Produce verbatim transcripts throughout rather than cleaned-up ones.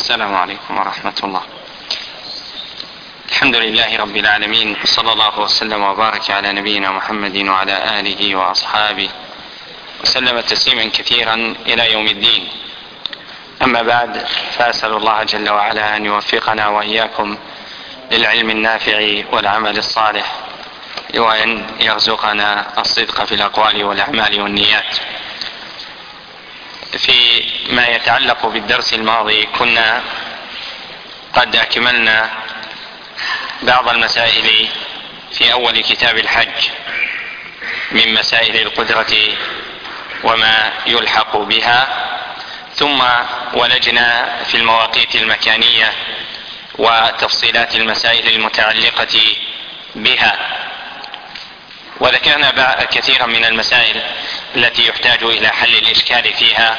السلام عليكم ورحمة الله. الحمد لله رب العالمين، صلى الله وسلم وبارك على نبينا محمد وعلى آله وأصحابه وسلم تسليما كثيرا إلى يوم الدين. أما بعد، فأسأل الله جل وعلا أن يوفقنا وإياكم للعلم النافع والعمل الصالح، وأن يرزقنا الصدق في الأقوال والأعمال والنيات. في ما يتعلق بالدرس الماضي كنا قد أكملنا بعض المسائل في أول كتاب الحج من مسائل القدرة وما يلحق بها، ثم ولجنا في المواقيت المكانية وتفصيلات المسائل المتعلقة بها، وذكرنا كثيرا من المسائل التي يحتاج إلى حل الإشكال فيها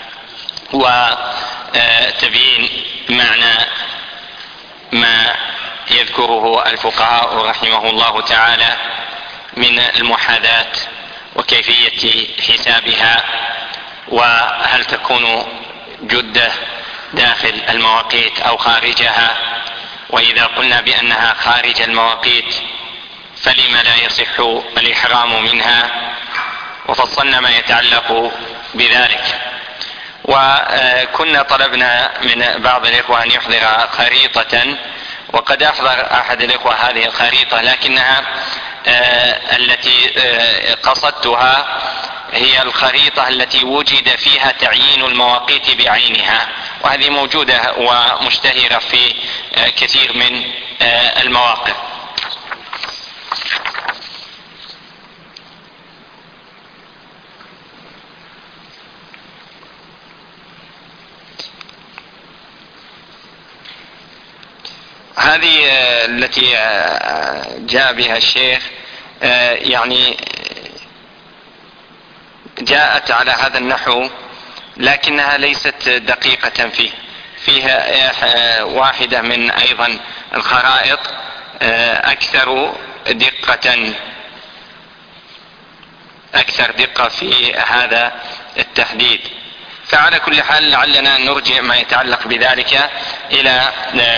وتبيين معنى ما يذكره الفقهاء رحمه الله تعالى من المحاذاة وكيفية حسابها، وهل تكون جدة داخل المواقيت أو خارجها، وإذا قلنا بأنها خارج المواقيت فلم لا يصح الإحرام منها، وفصلنا ما يتعلق بذلك. وكنا طلبنا من بعض الإخوة أن يحضر خريطة، وقد أحضر أحد الإخوة هذه الخريطة، لكنها التي قصدتها هي الخريطة التي وجد فيها تعيين المواقيت بعينها، وهذه موجودة ومشتهرة في كثير من المواقف. هذه التي جاء بها الشيخ يعني جاءت على هذا النحو، لكنها ليست دقيقة فيه. فيها واحدة من أيضا الخرائط أكثر دقة أكثر دقة في هذا التحديد. فعلى كل حال لعلنا نرجع ما يتعلق بذلك إلى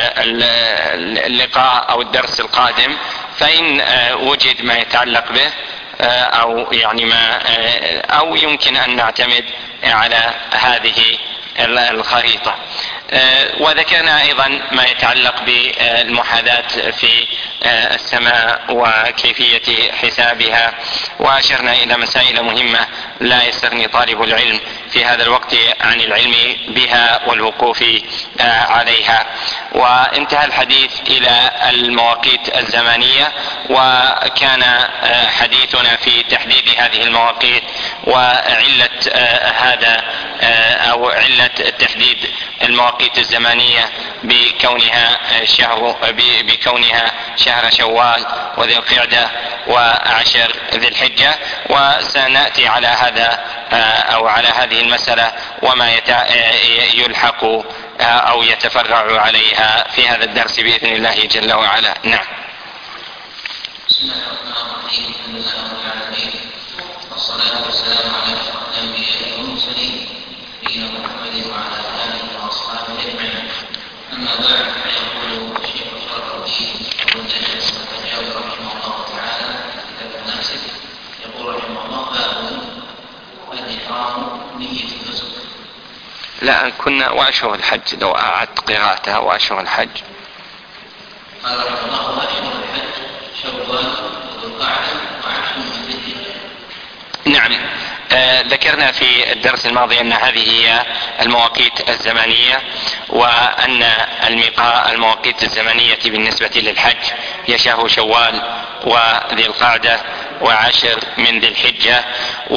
اللقاء أو الدرس القادم، فإن وجد ما يتعلق به أو يعني ما أو يمكن أن نعتمد على هذه الخريطة. وذكرنا أيضا ما يتعلق بالمحاذاة في السماء وكيفية حسابها، وأشرنا إلى مسائل مهمة لا يستغني طالب العلم في هذا الوقت عن العلم بها والوقوف عليها. وانتهى الحديث إلى المواقيت الزمانية، وكان حديثنا في تحديد هذه المواقيت وعلة هذا أو علة تحديد المواقيت الزمانية بكونها شهر بكونها شهر شوال وذي القعدة وعشر ذي الحجة. وسنأتي على هذا أو على هذه المسألة وما يلحق أو يتفرع عليها في هذا الدرس بإذن الله جل وعلا. نعم. بسم الله الرحمن الرحيم. الحمد لله رب العالمين، والصلاة والسلام على أشرف الأنبياء والمرسلين نبينا محمد وعلى آله وأصحابه أجمعين. أما بعد، فيقول الشيخ شرف الدين أبو النجم الحجاوي رحمه الله تعالى في كتاب المناسك، يقول رحمه الله: باب الإحرام نية النسك. لا، كنا وأشهر الحج، لو أعدت قراءتها وأشهر الحج. قال رحمه الله: وأشهر الحج شوال وذو القعدة وعشر من ذي الحجة. نعم. آه ذكرنا في الدرس الماضي أن هذه هي المواقيت الزمنية، وأن الميقات المواقيت الزمنية بالنسبة للحج هي شهر شوال وذي القعدة وعشر من ذي الحجة.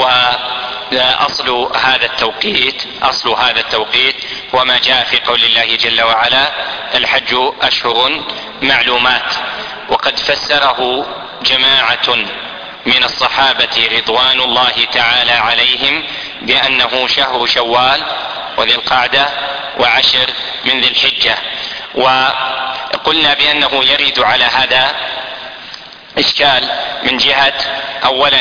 وأصل هذا التوقيت أصل هذا التوقيت هو ما جاء في قول الله جل وعلا: الحج أشهر معلومات. وقد فسره جماعة من الصحابة رضوان الله تعالى عليهم بأنه شهر شوال وذي القعدة وعشر من ذي الحجة. وقلنا بأنه يرد على هذا إشكال من جهة: أولا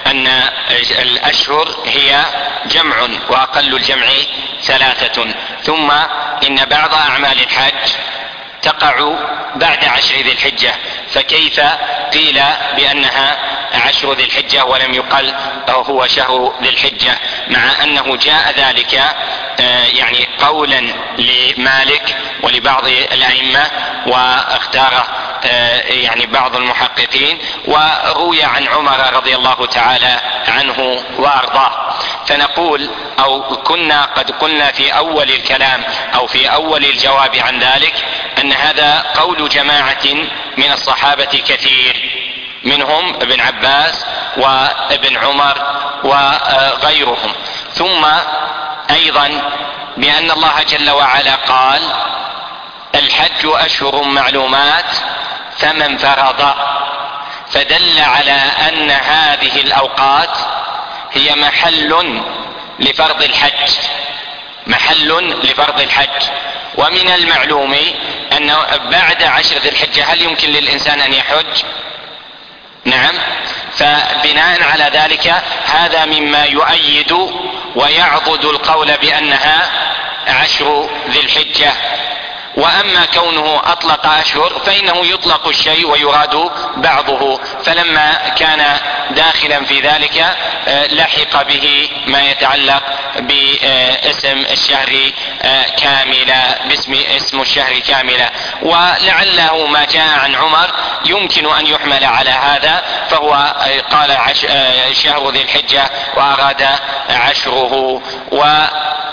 أن الأشهر هي جمع وأقل الجمع ثلاثة. ثم إن بعض أعمال الحج تقع بعد عشر ذي الحجة، فكيف قيل بأنها عشر ذي الحجة ولم يقل هو شهر ذي الحجة، مع أنه جاء ذلك يعني قولا لمالك ولبعض الأئمة واختاره يعني بعض المحققين، وروي عن عمر رضي الله تعالى عنه وأرضاه. فنقول أو كنا قد قلنا في أول الكلام أو في أول الجواب عن ذلك أن هذا قول جماعة من الصحابة كثير، منهم ابن عباس وابن عمر وغيرهم. ثم أيضا بأن الله جل وعلا قال الحج أشهر معلومات فمن فرض، فدل على أن هذه الأوقات هي محل لفرض الحج، محل لفرض الحج. ومن المعلوم أن بعد عشر ذي الحجة هل يمكن للإنسان أن يحج؟ نعم. فبناء على ذلك هذا مما يؤيد ويعضد القول بأنها عشر ذي الحجة. وأما كونه أطلق أشهر فإنه يطلق الشيء ويراد بعضه، فلما كان داخلا في ذلك لحق به ما يتعلق باسم الشهر كاملا، باسم اسم الشهر كاملا. ولعله ما جاء عن عمر يمكن أن يحمل على هذا، فهو قال عش شهر ذي الحجة وأراد عشره. و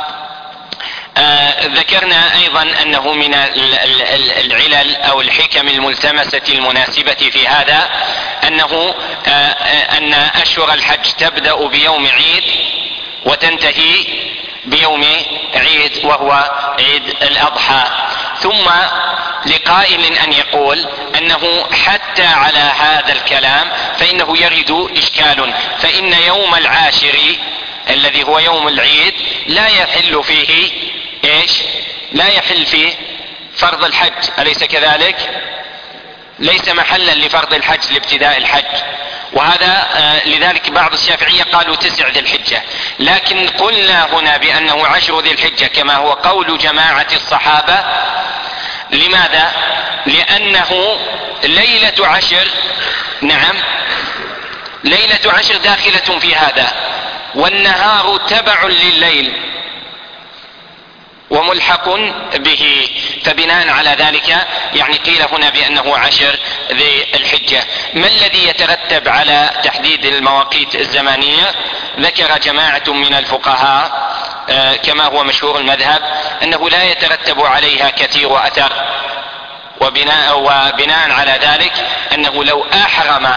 آه ذكرنا أيضا أنه من العلل أو الحكم الملتمسة المناسبة في هذا أنه آه أن أشهر الحج تبدأ بيوم عيد وتنتهي بيوم عيد وهو عيد الأضحى. ثم لقائل أن يقول أنه حتى على هذا الكلام فإنه يرد إشكال، فإن يوم العاشر الذي هو يوم العيد لا يحل فيه ايش؟ لا يحل فيه فرض الحج، أليس كذلك؟ ليس محلا لفرض الحج لابتداء الحج. وهذا آه لذلك بعض الشافعية قالوا تسع ذي الحجة، لكن قلنا هنا بأنه عشر ذي الحجة كما هو قول جماعة الصحابة. لماذا؟ لأنه ليلة عشر، نعم ليلة عشر داخلة في هذا، والنهار تبع لليل وملحق به، فبناء على ذلك يعني قيل هنا بأنه عشر ذي الحجة. ما الذي يترتب على تحديد المواقيت الزمانية؟ ذكر جماعة من الفقهاء آه كما هو مشهور المذهب أنه لا يترتب عليها كثير أثر، وبناء, وبناء على ذلك أنه لو أحرم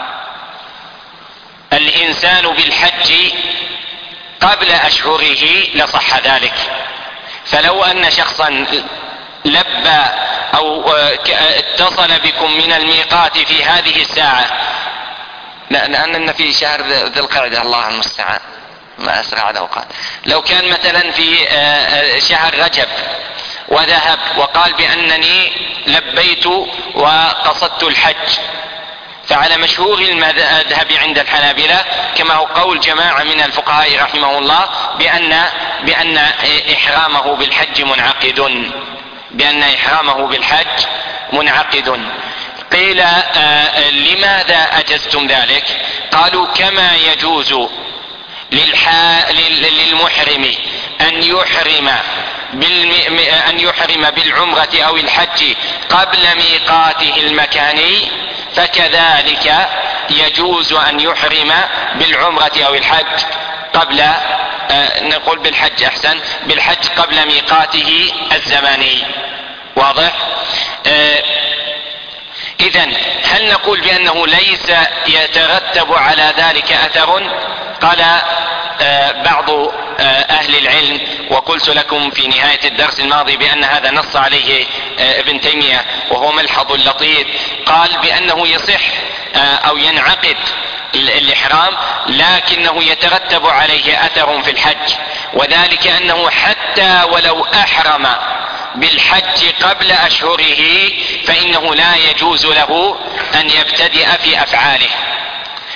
الإنسان بالحج قبل أشهره لصح ذلك. فلو أن شخصا لبى أو اتصل بكم من الميقات في هذه الساعة، لأننا في شهر ذي القعدة الله المستعان ما أسرع الأوقات، لو كان مثلا في شهر رجب وذهب وقال بأنني لبيت وقصدت الحج، فعلى مشهور المذهب عند الحنابلة كما هو قول جماعة من الفقهاء رحمه الله بأن بأن إحرامه بالحج منعقد، بأن إحرامه بالحج منعقد. قيل آه لماذا أجزتم ذلك؟ قالوا كما يجوز للحا للمحرم أن يحرم بالم... أن يحرم بالعمرة أو الحج قبل ميقاته المكاني، فكذلك يجوز أن يحرم بالعمرة أو الحج قبل آه نقول بالحج أحسن، بالحج قبل ميقاته الزماني. واضح؟ آه إذن هل نقول بأنه ليس يترتب على ذلك أثر؟ قال آه بعض آه أهل العلم، وقلت لكم في نهاية الدرس الماضي بأن هذا نص عليه آه ابن تيمية وهو ملحظ لطيف، قال بأنه يصح آه أو ينعقد الإحرام لكنه يترتب عليه أثر في الحج، وذلك أنه حتى ولو أحرم بالحج قبل أشهره فإنه لا يجوز له أن يبتدئ في أفعاله.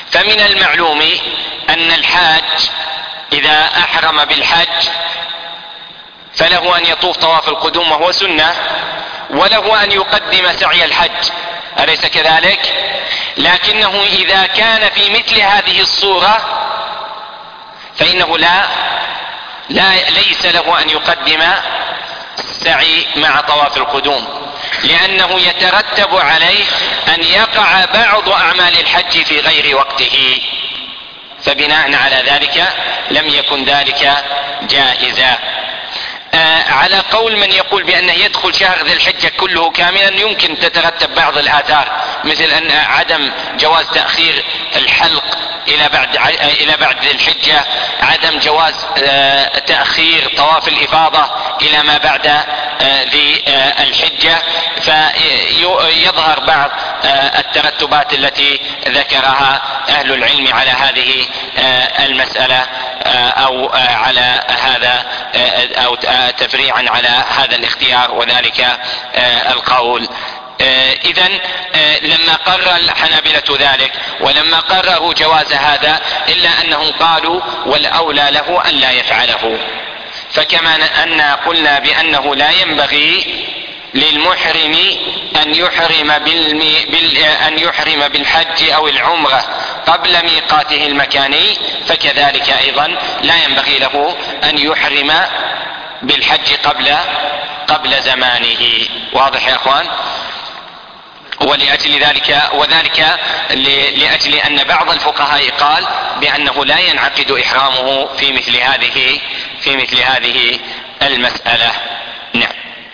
فمن المعلوم أن الحاج إذا أحرم بالحج فله أن يطوف طواف القدوم وهو سنة، وله أن يقدم سعي الحج، أليس كذلك؟ لكنه إذا كان في مثل هذه الصورة فإنه لا, لا ليس له أن يقدم السعي مع طواف القدوم، لأنه يترتب عليه أن يقع بعض أعمال الحج في غير وقته، فبناء على ذلك لم يكن ذلك جائزا. آه على قول من يقول بأنه يدخل شهر ذي الحجة كله كاملا، يمكن تترتب بعض الآثار، مثل أن عدم جواز تأخير الحلق إلى بعد إلى بعد ذي الحجة، عدم جواز آه تأخير طواف الإفاضة إلى ما بعد آه ذي آه الحجة، فيظهر بعض آه الترتبات التي ذكرها أهل العلم على هذه آه المسألة آه أو آه على هذا آه أو تفريعا على هذا الاختيار وذلك آه القول. آه إذن آه لما قرر الحنابلة ذلك ولما قرروا جواز هذا، إلا أنهم قالوا والأولى له أن لا يفعله، فكما أن قلنا بأنه لا ينبغي للمحرم أن يحرم, بالمي بال أن يحرم بالحج أو العمرة قبل ميقاته المكاني، فكذلك أيضا لا ينبغي له أن يحرم بالحج قبل قبل زمانه. واضح يا أخوان؟ ولأجل ذلك وذلك لأجل أن بعض الفقهاء قال بأنه لا ينعقد إحرامه في مثل هذه في مثل هذه المسألة. نعم.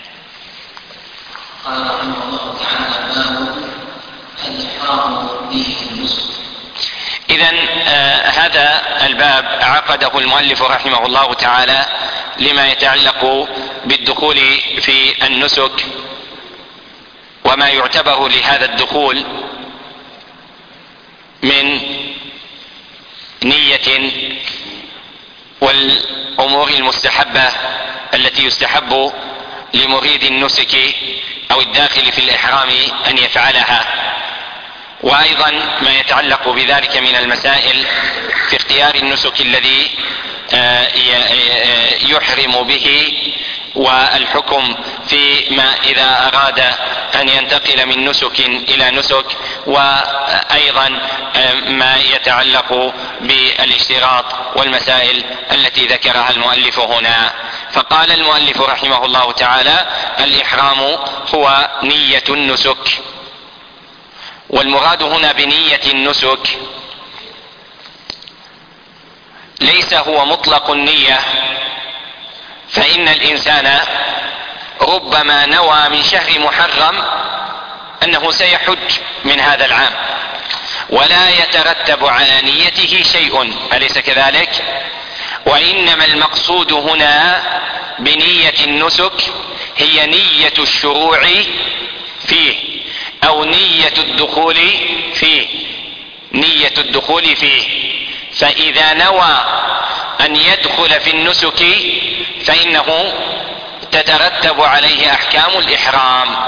قال رحمه الله تعالى: باب الإحرام بالنسك. إذن آه هذا الباب عقده المؤلف رحمه الله تعالى لما يتعلق بالدخول في النسك، وما يعتبر لهذا الدخول من نية والأمور المستحبة التي يستحب لمريد النسك أو الداخل في الإحرام أن يفعلها، وأيضا ما يتعلق بذلك من المسائل في اختيار النسك الذي يحرم به، والحكم فيما إذا أراد أن ينتقل من نسك إلى نسك، وأيضا ما يتعلق بالاشتراط والمسائل التي ذكرها المؤلف هنا. فقال المؤلف رحمه الله تعالى: الإحرام هو نية النسك. والمراد هنا بنية النسك ليس هو مطلق النية، فإن الإنسان ربما نوى من شهر محرم أنه سيحج من هذا العام ولا يترتب على نيته شيء، أليس كذلك؟ وإنما المقصود هنا بنية النسك هي نية الشروع فيه أو نية الدخول فيه نية الدخول فيه فإذا نوى أن يدخل في النسك فإنه تترتب عليه أحكام الإحرام.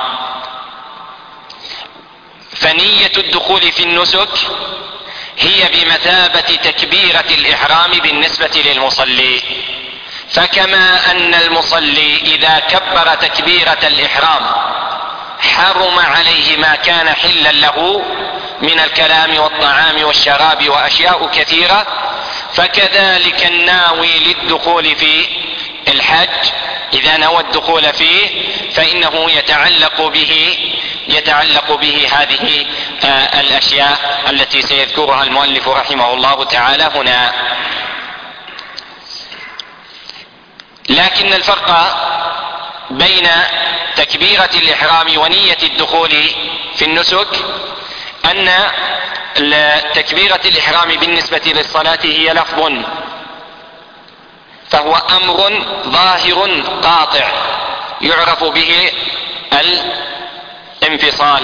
فنية الدخول في النسك هي بمثابة تكبيرة الإحرام بالنسبة للمصلي، فكما أن المصلي إذا كبر تكبيرة الإحرام حرم عليه ما كان حلا له من الكلام والطعام والشراب وأشياء كثيرة، فكذلك الناوي للدخول في الحج إذا نوى الدخول فيه فإنه يتعلق به يتعلق به هذه آه الأشياء التي سيذكرها المؤلف رحمه الله تعالى هنا. لكن الفرق بين تكبيرة الإحرام ونية الدخول في النسك أن تكبيرة الإحرام بالنسبة للصلاة هي لفظ، فهو أمر ظاهر قاطع يعرف به الانفصال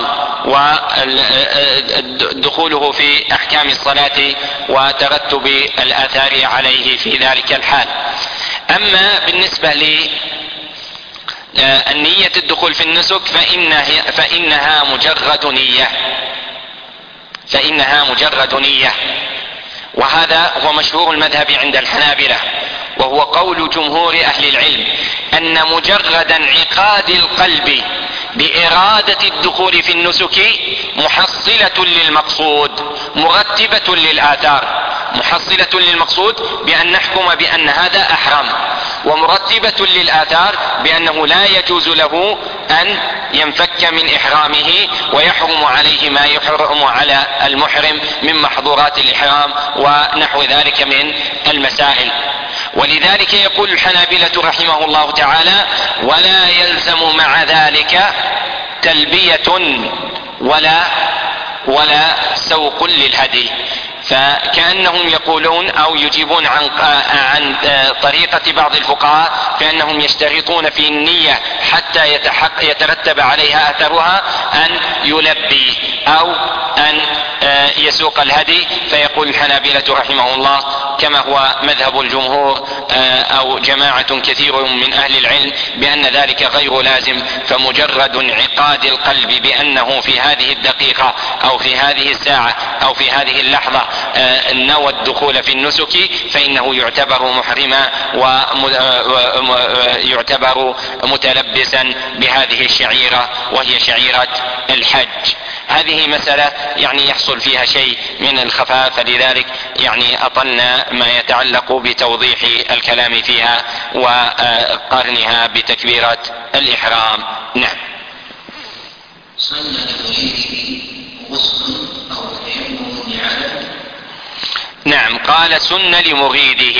ودخوله في أحكام الصلاة وترتب الآثار عليه في ذلك الحال. أما بالنسبة للنية الدخول في النسك فإنها, فإنها مجرد نية، فإنها مجرد نية. وهذا هو مشهور المذهب عند الحنابلة، وهو قول جمهور أهل العلم أن مجرد انعقاد القلب بإرادة الدخول في النسك محصلة للمقصود مرتبة للآثار، محصلة للمقصود بأن نحكم بأن هذا أحرم، ومرتبة للآثار بأنه لا يجوز له أن ينفك من إحرامه ويحرم عليه ما يحرم على المحرم من محظورات الإحرام ونحو ذلك من المسائل. ولذلك يقول الحنابلة رحمه الله تعالى: ولا يلزم مع ذلك تلبية ولا ولا سوق للهدي. فكأنهم يقولون أو يجيبون عن عن طريقة بعض الفقهاء فإنهم يشترطون في النية حتى يتحقق يترتب عليها أثرها أن يلبي أو أن يسوق الهدي. فيقول الحنابلة رحمه الله كما هو مذهب الجمهور أو جماعة كثير من أهل العلم بأن ذلك غير لازم، فمجرد انعقاد القلب بأنه في هذه الدقيقة أو في هذه الساعة أو في هذه اللحظة نوى الدخول في النسك فإنه يعتبر محرما ويعتبر متلبسا بهذه الشعيرة وهي شعيرة الحج. هذه مسألة يعني يحصل فيها شيء من الخفاء، فلذلك يعني أطلنا ما يتعلق بتوضيح الكلام فيها وقرنها بتكبيرة الإحرام. نعم. صلى لغيره غسل أو تيمم لعدم. نعم، قال سن لمريده،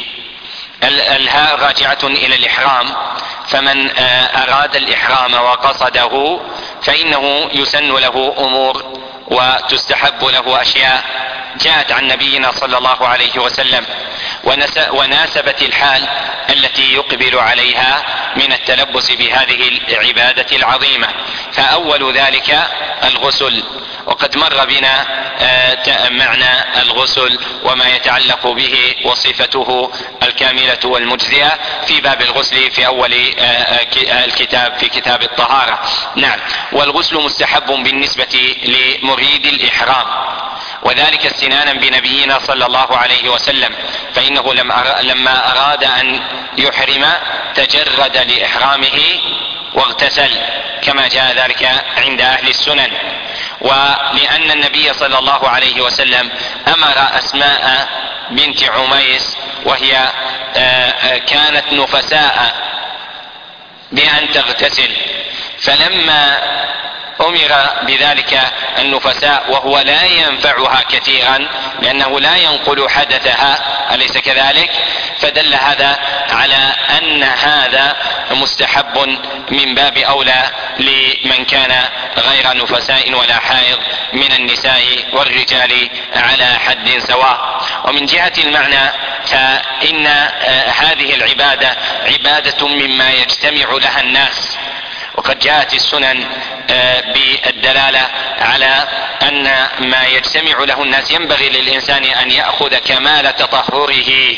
الهاء راجعة إلى الإحرام، فمن أراد الإحرام وقصده فإنه يسن له أمور وتستحب له أشياء جاءت عن نبينا صلى الله عليه وسلم وناسبت الحال التي يقبل عليها من التلبس بهذه العبادة العظيمة. فأول ذلك الغسل، وقد مر بنا معنى الغسل وما يتعلق به وصفته الكاملة والمجزئة في باب الغسل في أول الكتاب في كتاب الطهارة. نعم. والغسل مستحب بالنسبة لمريد الإحرام، وذلك استنانا بنبينا صلى الله عليه وسلم، فإنه لما أراد أن يحرم تجرد لإحرامه واغتسل كما جاء ذلك عند أهل السنن. ولأن النبي صلى الله عليه وسلم أمر أسماء بنت عميس وهي كانت نفساء بأن تغتسل، فلما أمر بذلك النفساء وهو لا ينفعها كثيرا لأنه لا ينقل حدثها، أليس كذلك؟ فدل هذا على أن هذا مستحب من باب أولى لمن كان غير نفساء ولا حائض من النساء والرجال على حد سواء. ومن جهة المعنى فإن هذه العبادة عبادة مما يجتمع لها الناس، وقد جاءت السنن بالدلالة على أن ما يجتمع له الناس ينبغي للإنسان أن يأخذ كمال تطهره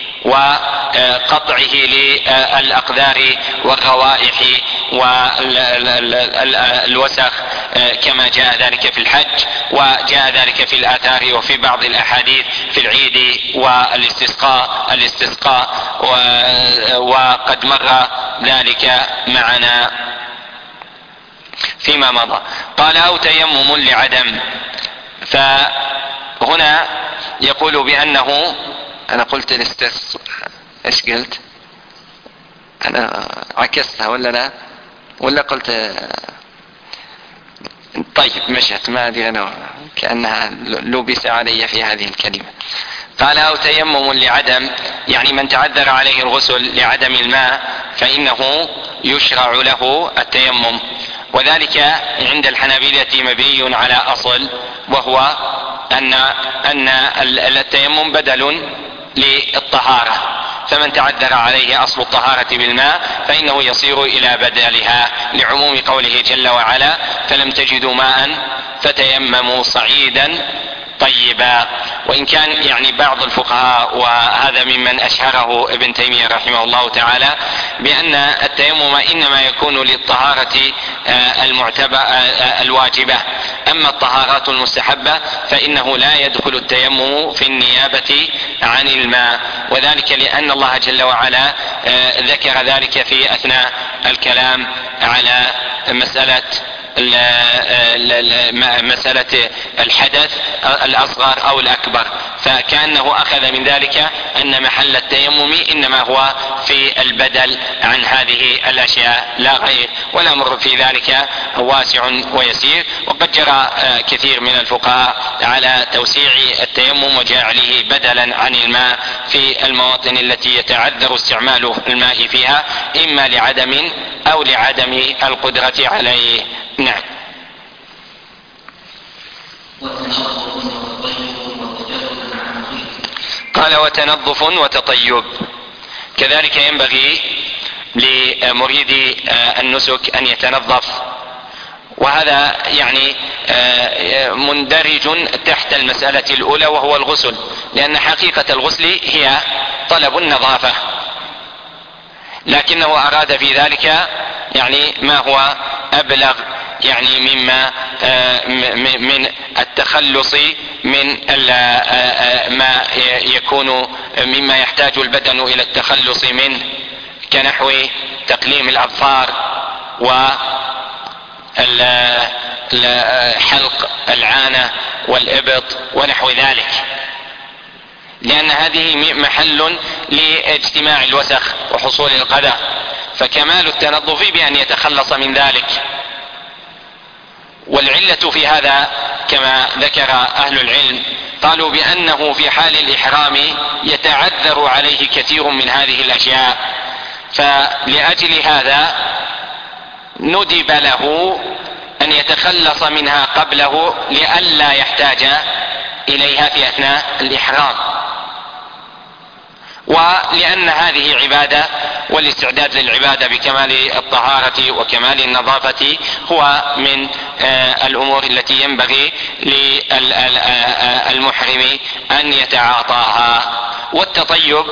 وقطعه للأقدار والروائح والوسخ كما جاء ذلك في الحج، وجاء ذلك في الآثار وفي بعض الأحاديث في العيد والاستسقاء الاستسقاء وقد مر ذلك معنا فيما مضى. قال أو تيمم لعدم، فهنا يقول بأنه أنا قلت الاستس إيش قلت؟ أنا عكستها ولا لا؟ ولا قلت طيب مشت ما أدري أنا كأنها لبس علي في هذه الكلمة. قال أو تيمم لعدم، يعني من تعذر عليه الغسل لعدم الماء فإنه يشرع له التيمم، وذلك عند الحنابلة مبني على أصل، وهو أن أن التيمم بدل للطهارة، فمن تعذر عليه أصل الطهارة بالماء فإنه يصير إلى بدلها، لعموم قوله جل وعلا: فلم تجدوا ماء فتيمموا صعيدا طيبا. وإن كان يعني بعض الفقهاء وهذا ممن أشهره ابن تيمية رحمه الله تعالى بأن التيمم إنما يكون للطهارة المعتبرة الواجبة، أما الطهارات المستحبة فإنه لا يدخل التيمم في النيابة عن الماء، وذلك لأن الله جل وعلا ذكر ذلك في أثناء الكلام على مسألة مسألة الحدث الأصغر أو الأكبر، فكأنه أخذ من ذلك أن محل التيمم إنما هو في البدل عن هذه الأشياء لا غير، والأمر في ذلك واسع ويسير. وقد جرى كثير من الفقهاء على توسيع التيمم وجعله بدلا عن الماء في المواطن التي يتعذر استعمال الماء فيها إما لعدم أو لعدم القدرة عليه. نعم. قال وتنظف وتطيب، كذلك ينبغي لمريد النسك أن يتنظف، وهذا يعني مندرج تحت المسألة الأولى وهو الغسل، لأن حقيقة الغسل هي طلب النظافة، لكنه أراد في ذلك يعني ما هو أبلغ يعني مما من التخلص من ما يكون مما يحتاج البدن إلى التخلص منه، كنحو تقليم الأظفار وحلق العانة والإبط ونحو ذلك، لأن هذه محل لاجتماع الوسخ وحصول القذى، فكمال التنظف بأن يتخلص من ذلك. والعلة في هذا كما ذكر أهل العلم قالوا بأنه في حال الإحرام يتعذر عليه كثير من هذه الأشياء، فلأجل هذا ندب له أن يتخلص منها قبله لئلا يحتاج إليها في أثناء الإحرام، ولأن هذه عبادة والاستعداد للعبادة بكمال الطهارة وكمال النظافة هو من الأمور التي ينبغي للمحرم أن يتعاطاها. والتطيب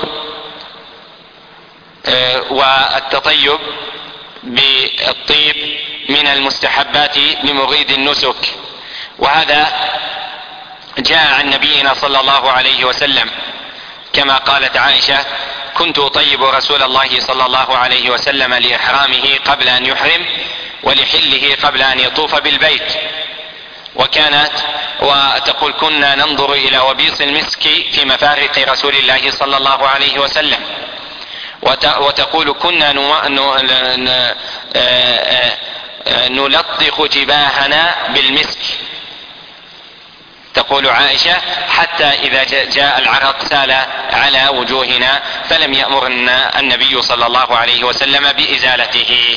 والتطيب بالطيب من المستحبات لمريد النسك، وهذا جاء عن نبينا صلى الله عليه وسلم كما قالت عائشة: كنت أطيب رسول الله صلى الله عليه وسلم لإحرامه قبل أن يحرم ولحله قبل أن يطوف بالبيت. وكانت وتقول: كنا ننظر إلى وبيص المسك في مفارق رسول الله صلى الله عليه وسلم. وتقول: كنا نلطخ جباهنا بالمسك، تقول عائشة، حتى إذا جاء العرق سال على وجوهنا فلم يأمرنا النبي صلى الله عليه وسلم بإزالته.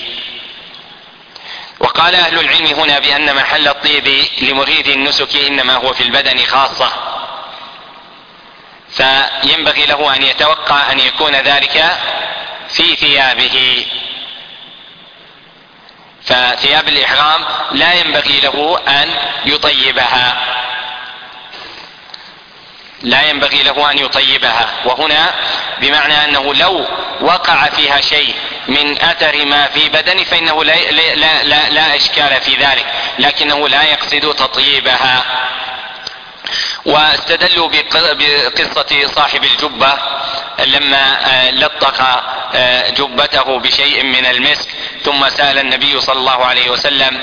وقال أهل العلم هنا بأن محل الطيب لمريد النسك إنما هو في البدن خاصة، فينبغي له أن يتوقع أن يكون ذلك في ثيابه، فثياب الإحرام لا ينبغي له أن يطيبها لا ينبغي له أن يطيبها وهنا بمعنى أنه لو وقع فيها شيء من أثر ما في بدنه فإنه لا, لا, لا, لا إشكال في ذلك، لكنه لا يقصد تطيبها. واستدلوا بقصة صاحب الجبة لما لطخ جبته بشيء من المسك ثم سأل النبي صلى الله عليه وسلم،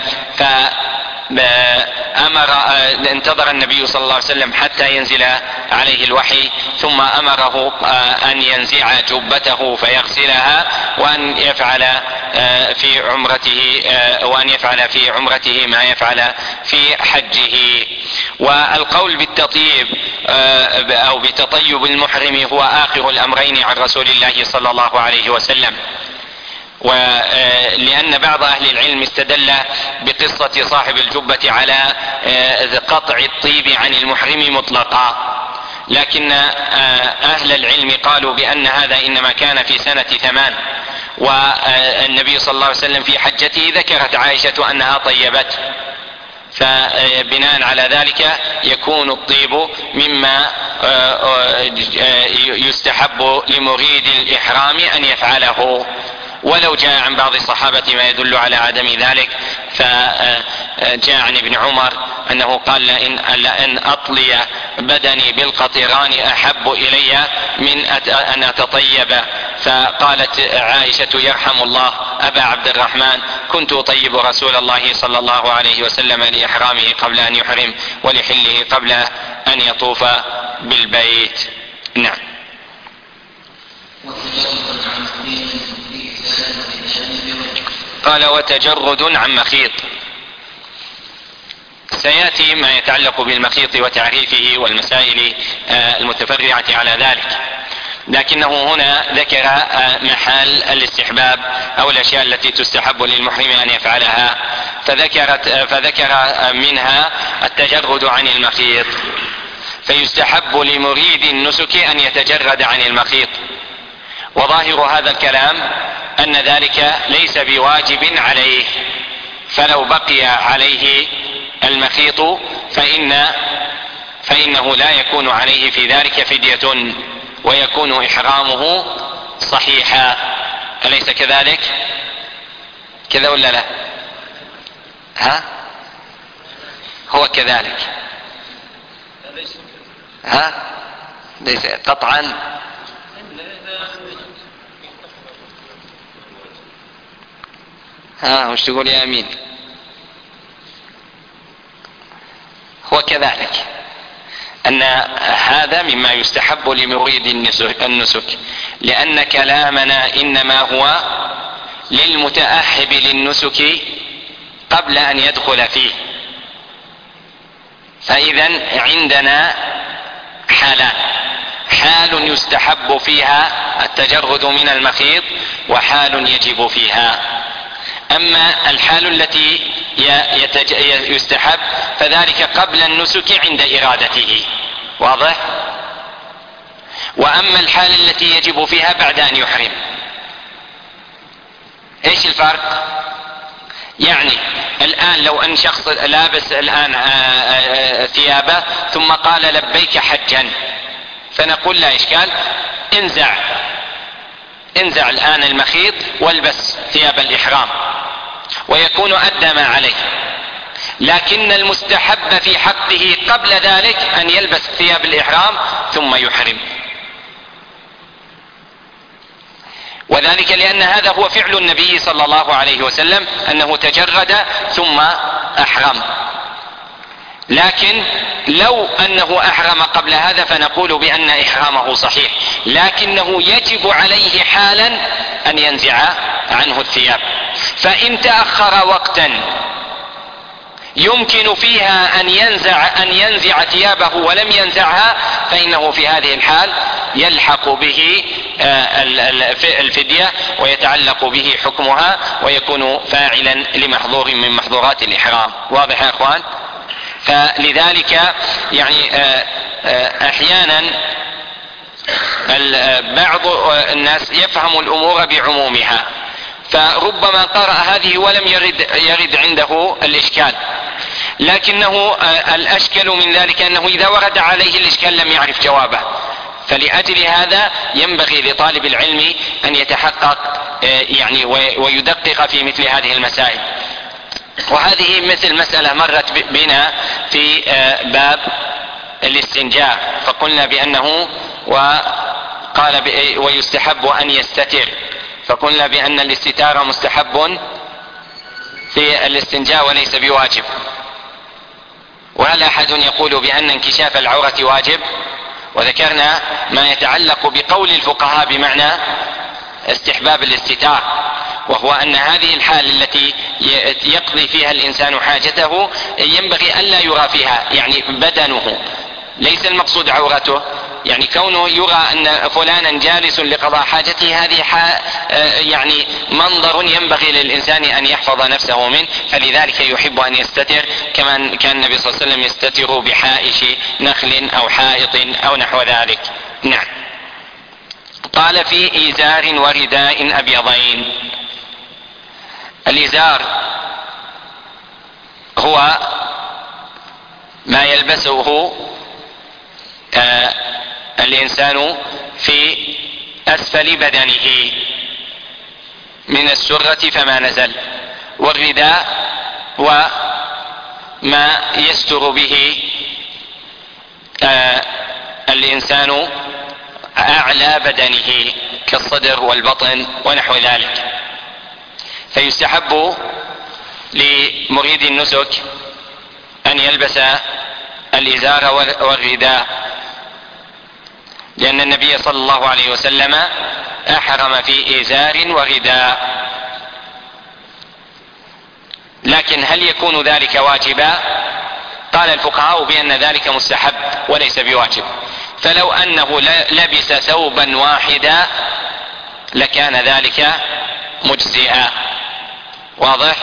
فأمر انتظر النبي صلى الله عليه وسلم حتى ينزل عليه الوحي، ثم أمره أن ينزع جبته فيغسلها وأن يفعل في عمرته وأن يفعل في عمرته ما يفعل في حجه. والقول بالتطيب أو بتطيب المحرم هو آخر الأمرين عن رسول الله صلى الله عليه وسلم، ولأن بعض أهل العلم استدل بقصة صاحب الجبة على قطع الطيب عن المحرم مطلقا، لكن أهل العلم قالوا بأن هذا إنما كان في سنة ثمان، والنبي صلى الله عليه وسلم في حجته ذكرت عائشة أنها طيبته، فبناء على ذلك يكون الطيب مما يستحب لمريد الإحرام أن يفعله، ولو جاء عن بعض الصحابة ما يدل على عدم ذلك. فجاء عن ابن عمر أنه قال لأن, لأن أطلي بدني بالقطران أحب إلي من أن أتطيب. فقالت عائشة يرحم الله أبا عبد الرحمن كنت أطيب رسول الله صلى الله عليه وسلم لإحرامه قبل أن يحرم ولحله قبل أن يطوف بالبيت. نعم. قال وتجرد عن مخيط. سيأتي ما يتعلق بالمخيط وتعريفه والمسائل المتفرعة على ذلك، لكنه هنا ذكر محل الاستحباب أو الأشياء التي تستحب للمحرم أن يفعلها، فذكرت فذكر منها التجرد عن المخيط. فيستحب لمريد النسك أن يتجرد عن المخيط، وظاهر هذا الكلام أن ذلك ليس بواجب عليه، فلو بقي عليه المخيط فإن فإنه لا يكون عليه في ذلك فدية ويكون إحرامه صحيحا. أليس كذلك؟ كذا ولا لا؟ ها؟ هو كذلك؟ ها؟ ليس قطعا. ها وش تقول يا أمين؟ هو كذلك أن هذا مما يستحب لمريد النسك، لأن كلامنا إنما هو للمتأهب للنسك قبل أن يدخل فيه. فإذا عندنا حالان: حال يستحب فيها التجرد من المخيط، وحال يجب فيها. أما الحال التي يستحب فذلك قبل النسك عند إرادته، واضح؟ وأما الحال التي يجب فيها بعد أن يحرم. إيش الفرق؟ يعني الآن لو أن شخص لابس الآن ثيابه ثم قال لبيك حجا، فنقول لا إشكال، انزع انزع الآن المخيط والبس ثياب الإحرام ويكون أدى ما عليه. لكن المستحب في حقه قبل ذلك أن يلبس ثياب الإحرام ثم يحرم، وذلك لأن هذا هو فعل النبي صلى الله عليه وسلم، أنه تجرد ثم أحرم. لكن لو أنه أحرم قبل هذا فنقول بأن إحرامه صحيح، لكنه يجب عليه حالا أن ينزع عنه الثياب. فإن تأخر وقتا يمكن فيها أن ينزع أن ينزع ثيابه ولم ينزعها، فإنه في هذه الحال يلحق به الفدية ويتعلق به حكمها ويكون فاعلا لمحظور من محظورات الإحرام. واضح يا أخوان؟ فلذلك يعني أحيانا بعض الناس يفهم الأمور بعمومها، فربما قرأ هذه ولم يرد, يرد عنده الإشكال، لكنه الأشكل من ذلك أنه إذا ورد عليه الإشكال لم يعرف جوابه. فلأجل هذا ينبغي لطالب العلم أن يتحقق يعني ويدقق في مثل هذه المسائل. وهذه مثل مسألة مرت بنا في باب الاستنجاء، فقلنا بأنه وقال ويستحب أن يستتر، فقلنا بأن الاستتار مستحب في الاستنجاء وليس بواجب. وهل أحد يقول بأن انكشاف العورة واجب؟ وذكرنا ما يتعلق بقول الفقهاء بمعنى استحباب الاستتار، وهو أن هذه الحال التي يقضي فيها الإنسان حاجته ينبغي ألا يرى فيها يعني بدنه، ليس المقصود عورته، يعني كونه يرى أن فلانا جالس لقضاء حاجته هذه يعني منظر ينبغي للإنسان أن يحفظ نفسه منه، فلذلك يحب أن يستتر، كما كان النبي صلى الله عليه وسلم يستتر بحائش نخل أو حائط أو نحو ذلك. نعم. قال في إزار ورداء أبيضين. الإزار هو ما يلبسه الإنسان في أسفل بدنه من السرة فما نزل، والرداء وما يستر به آه الإنسان أعلى بدنه كالصدر والبطن ونحو ذلك. فيستحب لمريد النسك أن يلبس الإزار والرداء، لأن النبي صلى الله عليه وسلم أحرم في إزار ورداء. لكن هل يكون ذلك واجبا؟ قال الفقهاء بأن ذلك مستحب وليس بواجب، فلو أنه لبس ثوبا واحدا لكان ذلك مجزئا. واضح؟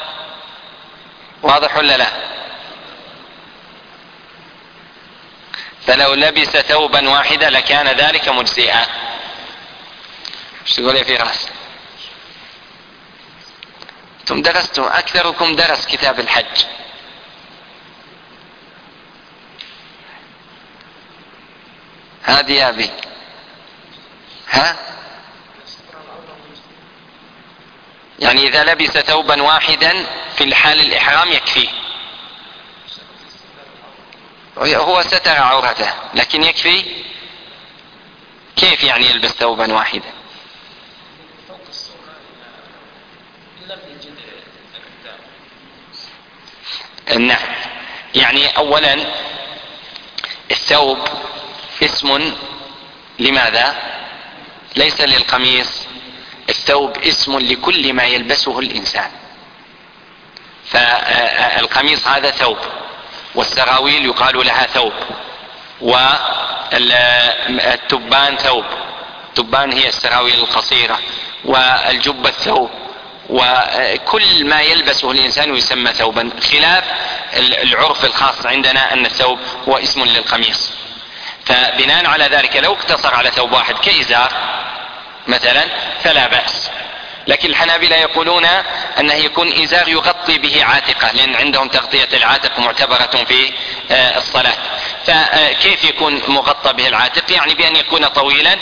واضح ولا لا؟ فلو لبس ثوبا واحدا لكان ذلك مجزئا. ايش تقول يا فراس؟ انتم درستم، اكثركم درس كتاب الحج. هذه يا ابي، ها؟ يعني اذا لبس ثوبا واحدا في الحال الاحرام يكفي، هو ستر عورته لكن يكفي. كيف يعني يلبس ثوبا واحدا؟ نعم، يعني اولا الثوب اسم لماذا؟ ليس للقميص، الثوب اسم لكل ما يلبسه الانسان. فالقميص هذا ثوب، والسراويل يقال لها ثوب، والتبان ثوب، التبان هي السراويل القصيرة، والجبة ثوب، وكل ما يلبسه الإنسان يسمى ثوبا، خلاف العرف الخاص عندنا أن الثوب هو اسم للقميص. فبناء على ذلك لو اقتصر على ثوب واحد كإزار مثلا فلا بأس. لكن الحنابلة يقولون أنه يكون إزار يغطي به عاتقه، لأن عندهم تغطية العاتق معتبرة في الصلاة. فكيف يكون مغطى به العاتق؟ يعني بأن يكون طويلا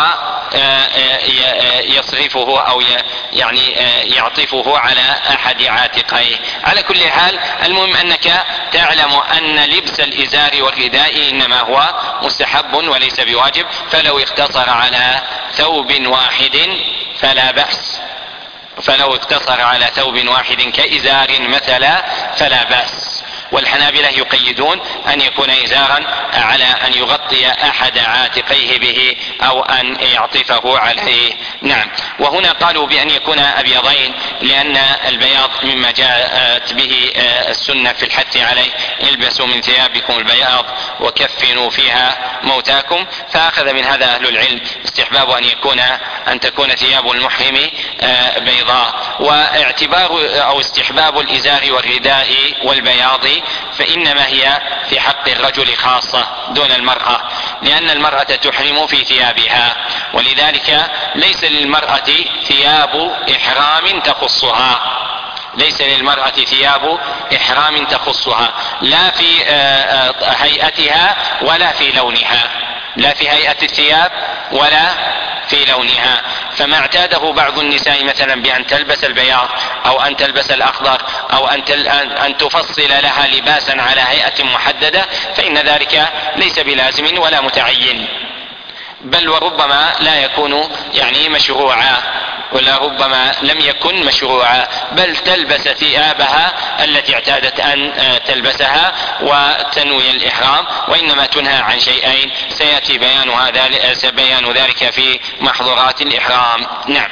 ويصرفه أو يعني يعطفه على أحد عاتقيه. على كل حال المهم أنك تعلم أن لبس الإزار والرداء إنما هو مستحب وليس بواجب، فلو اقتصر على ثوب واحد فلا بأس، فلو اقتصر على ثوب واحد كإزار مثلا فلا بأس. والحنابلة يقيدون أن يكون إزارا على أن يغطي أحد عاتقيه به أو أن يعطفه عليه. نعم. وهنا قالوا بأن يكون أبيضين، لأن البياض مما جاءت به السنة في الحث عليه: البسوا من ثيابكم البياض وكفنوا فيها موتاكم. فأخذ من هذا أهل العلم استحباب أن يكون أن تكون ثياب المحرم بيضاء. واعتبار أو استحباب الإزار والرداء والبياض فإنما هي في حق الرجل خاصة دون المرأة، لأن المرأة تحرم في ثيابها، ولذلك ليس للمرأة ثياب إحرام تخصها، ليس للمرأة ثياب إحرام تخصها، لا في هيئتها ولا في لونها، لا في هيئة الثياب ولا في لونها. فما اعتاده بعض النساء مثلا بأن تلبس البياض أو أن تلبس الأخضر أو أن, تل... أن تفصل لها لباسا على هيئة محددة، فإن ذلك ليس بلازم ولا متعين، بل وربما لا يكون يعني مشروعا، ولا ربما لم يكن مشروعا، بل تلبس ثيابها التي اعتادت أن تلبسها وتنوي الإحرام، وإنما تنهى عن شيئين سيأتي بيان هذا بيان ذلك في محظورات الإحرام. نعم.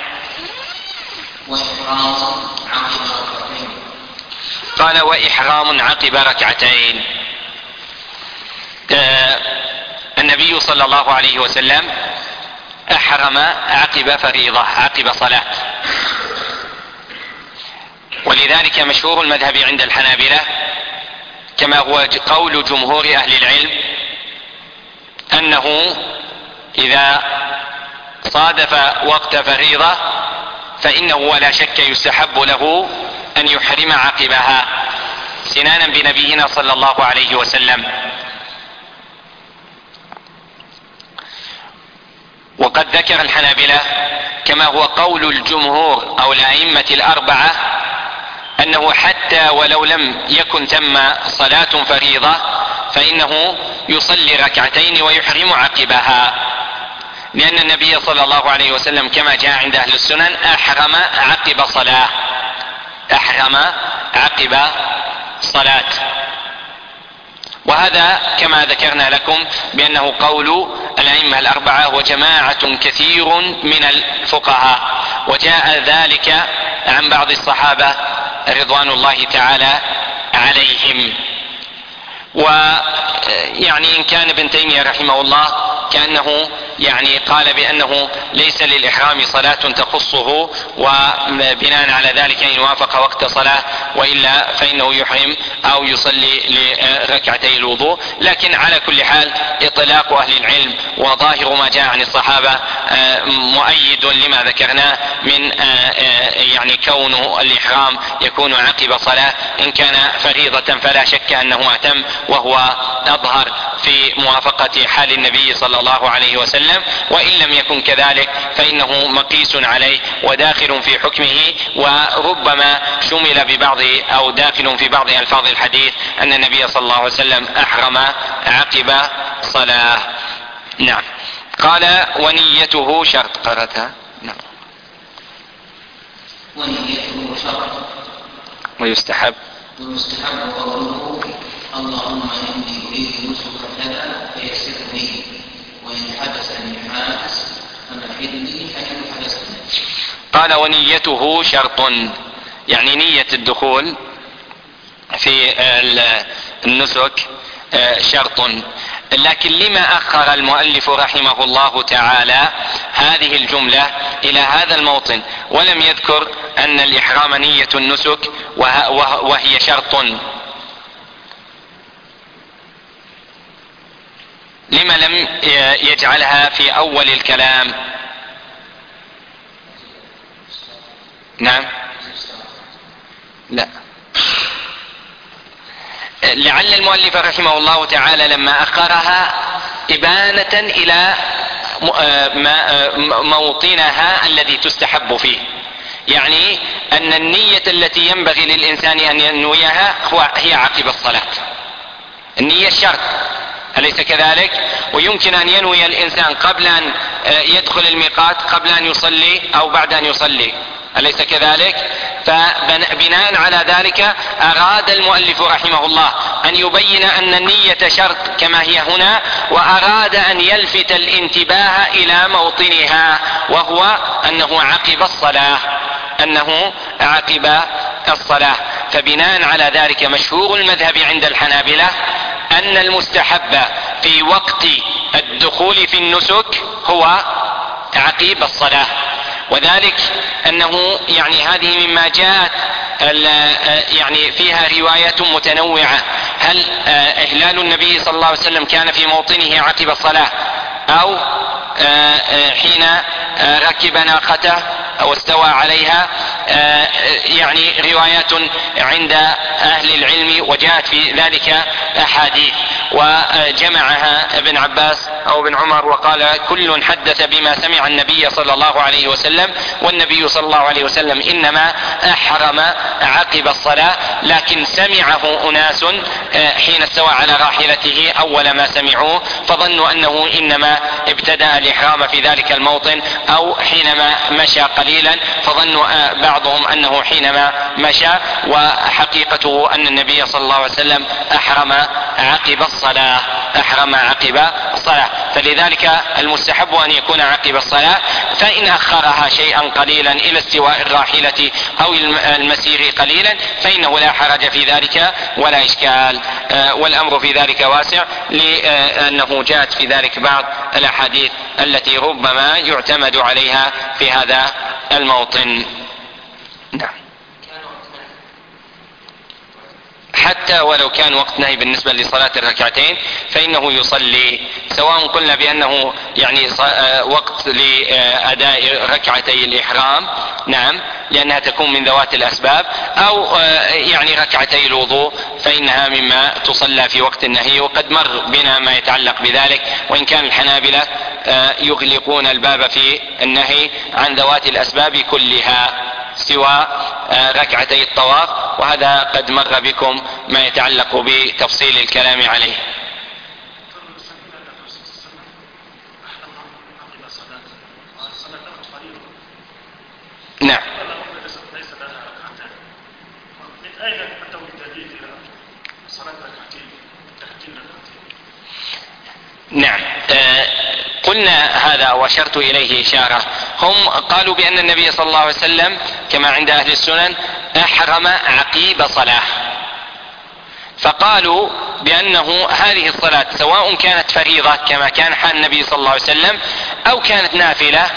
قال: وإحرام عقب ركعتين. آه النبي صلى الله عليه وسلم أحرم عقب فريضة، عقب صلاة، ولذلك مشهور المذهب عند الحنابلة كما هو قول جمهور أهل العلم أنه إذا صادف وقت فريضة فإنه ولا شك يستحب له أن يحرم عقبها سنانا بنبينا صلى الله عليه وسلم. وقد ذكر الحنابلة كما هو قول الجمهور أو الأئمة الأربعة أنه حتى ولو لم يكن ثم صلاة فريضة فإنه يصلي ركعتين ويحرم عقبها، لأن النبي صلى الله عليه وسلم كما جاء عند أهل السنن أحرم عقب صلاة أحرم عقب صلاة وهذا كما ذكرنا لكم بأنه قول الأئمة الأربعة وجماعة كثير من الفقهاء، وجاء ذلك عن بعض الصحابة رضوان الله تعالى عليهم. ويعني إن كان ابن تيمية رحمه الله كأنه يعني قال بأنه ليس للإحرام صلاة تخصه، وبناء على ذلك إن وافق وقت صلاة، وإلا فإنه يحرم أو يصلي لركعتي الوضوء. لكن على كل حال إطلاق أهل العلم وظاهر ما جاء عن الصحابة مؤيد لما ذكرناه من يعني كون الإحرام يكون عقب صلاة. إن كان فريضة فلا شك أنه أتم وهو أظهر في موافقة حال النبي صلى الله عليه وسلم، وإن لم يكن كذلك فإنه مقيس عليه وداخل في حكمه، وربما شمل ببعض أو داخل في بعض ألفاظ الحديث أن النبي صلى الله عليه وسلم أحرم عقب صلاة. نعم. قال ونيته شرط. قرأتها؟ نعم. ونيته شرط ويستحب ويستحب قوله اللهم إني أريد نسك كذا فيسر لي، وإن حبسني حابس فمحلني حيث حبسني. قال ونيته شرط، يعني نية الدخول في النسك شرط. لكن لما أخر المؤلف رحمه الله تعالى هذه الجملة إلى هذا الموطن ولم يذكر أن الإحرام نية النسك وهي شرط؟ لما لم يجعلها في أول الكلام؟ نعم. لا، لعل المؤلف رحمه الله تعالى لما أخرها إبانة إلى موطنها الذي تستحب فيه، يعني أن النية التي ينبغي للإنسان أن ينويها هي عقب الصلاة. النية الشرط، أليس كذلك؟ ويمكن أن ينوي الإنسان قبل أن يدخل الميقات، قبل أن يصلي أو بعد أن يصلي، أليس كذلك؟ فبناء على ذلك أراد المؤلف رحمه الله أن يبين أن النية شرط كما هي هنا، وأراد أن يلفت الانتباه إلى موطنها وهو أنه عقب الصلاة أنه عقب الصلاة. فبناء على ذلك مشهور المذهب عند الحنابلة أن المستحب في وقت الدخول في النسك هو عقب الصلاة، وذلك أنه يعني هذه مما جاءت يعني فيها روايات متنوعة. هل إهلال النبي صلى الله عليه وسلم كان في موطنه عقب الصلاة أو حين ركب ناقته أو استوى عليها؟ يعني روايات عند أهل العلم وجاءت في ذلك أحاديث، وجمعها ابن عباس أو ابن عمر وقال كل حدث بما سمع النبي صلى الله عليه وسلم، والنبي صلى الله عليه وسلم إنما أحرم عقب الصلاة، لكن سمعه أناس حين استوى على راحلته أول ما سمعوه فظنوا أنه إنما ابتدأ الإحرام في ذلك الموطن، أو حينما مشى قليلا فظنوا بعضهم أنه حينما مشى، وحقيقته أن النبي صلى الله عليه وسلم أحرم عقب الصلاة أحرم عقب الصلاة. فلذلك المستحب أن يكون عقب الصلاة، فإن أخرها شيئا قليلا إلى استواء الراحلة أو المسير قليلا فإنه لا حرج في ذلك ولا إشكال، والأمر في ذلك واسع، لأنه جاءت في ذلك بعض الأحاديث التي ربما يعتمد عليها في هذا الموطن. نعم. حتى ولو كان وقت نهي بالنسبة لصلاة الركعتين فإنه يصلي، سواء قلنا بأنه يعني وقت لأداء ركعتي الإحرام، نعم، لأنها تكون من ذوات الأسباب، أو يعني ركعتي الوضوء فإنها مما تصلى في وقت النهي، وقد مر بنا ما يتعلق بذلك. وإن كان الحنابلة يغلقون الباب في النهي عن ذوات الأسباب كلها سوى ركعتي الطواف، وهذا قد مر بكم ما يتعلق بتفصيل الكلام عليه. نعم. نعم. آه قلنا هذا واشرت اليه اشاره. هم قالوا بان النبي صلى الله عليه وسلم كما عند اهل السنن احرم عقيب صلاه، فقالوا بانه هذه الصلاه سواء كانت فريضه كما كان حال النبي صلى الله عليه وسلم او كانت نافله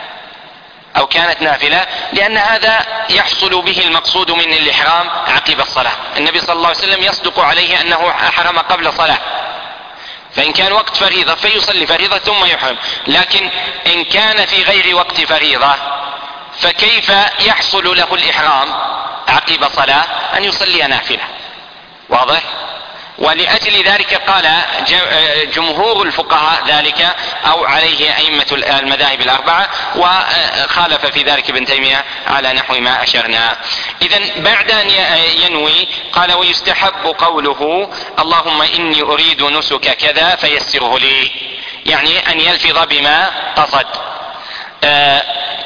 او كانت نافله لان هذا يحصل به المقصود من الاحرام عقيب الصلاه. النبي صلى الله عليه وسلم يصدق عليه انه احرم قبل صلاه، فإن كان وقت فريضة فيصلي فريضة ثم يحرم، لكن إن كان في غير وقت فريضة فكيف يحصل له الإحرام عقب صلاة؟ أن يصلي نافلة. واضح؟ ولأجل ذلك قال جمهور الفقهاء ذلك أو عليه أئمة المذاهب الأربعة، وخالف في ذلك ابن تيمية على نحو ما أشرنا. إذن بعد أن ينوي قال ويستحب قوله اللهم إني أريد نسك كذا فيسره لي، يعني أن يلفظ بما قصد. آه